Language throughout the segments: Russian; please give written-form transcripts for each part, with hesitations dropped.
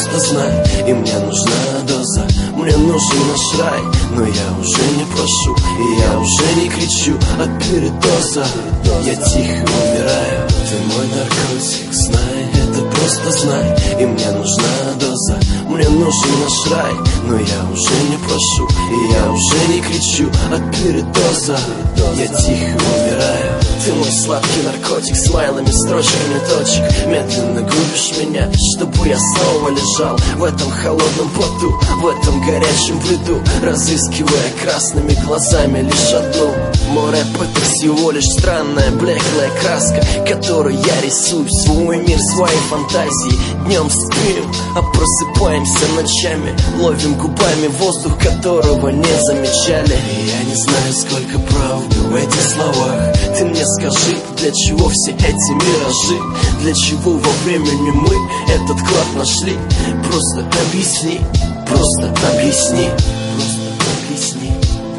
просто знай, и мне нужна доза. Мне нужен наш рай, но я уже не прошу, и я уже не кричу от передоза. Я тихо умираю, ты мой наркотик, знай, это просто знай, и мне нужна доза. Мне нужен наш рай, но я уже не прошу, и я уже не кричу от передоза. Я тихо умираю. Ты мой сладкий наркотик, смайлами, строчками точек. Медленно губишь меня, чтобы я снова лежал в этом холодном поту, в этом горячем бреду, разыскивая красными глазами лишь одну. Мой рэп — это всего лишь странная блеклая краска, которой я рисую свой мир, свои фантазии. Днем спим, а просыпаемся ночами, ловим губами воздух, которого не замечали. И я не знаю, сколько правды в этих словах. Ты мне скажи, для чего все эти миражи? Для чего во времени мы этот клад нашли? Просто объясни, просто объясни, просто объясни.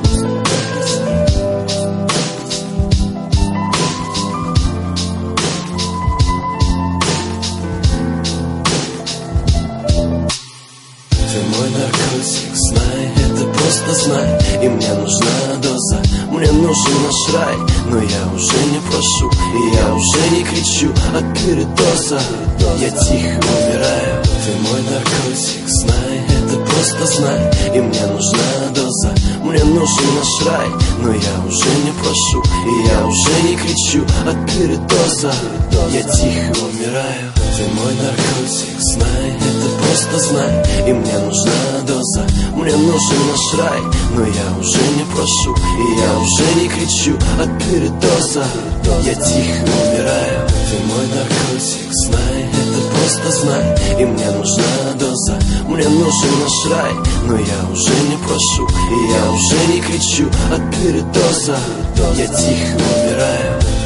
Ты мой наркотик, знай, это просто знай, и мне нужна доза. Мне нужен наш рай, но я уже не прошу, и я уже не кричу от передоза. Я тихо умираю, ты мой наркотик, знай, это просто знай, и мне нужна доза. Мне нужен наш рай, но я уже не прошу, и я уже не кричу от передоза. Я тихо умираю, ты мой наркотик, знай, это просто знай, и мне нужна доза. Мне нужен наш рай, но я уже не прошу, и я уже не кричу от передоза. Я тихо умираю, ты мой наркотик, знай, это просто знай, и мне нужна доза. Мне нужен наш рай, но я уже не прошу, и я уже не кричу от передоза. Я тихо умираю.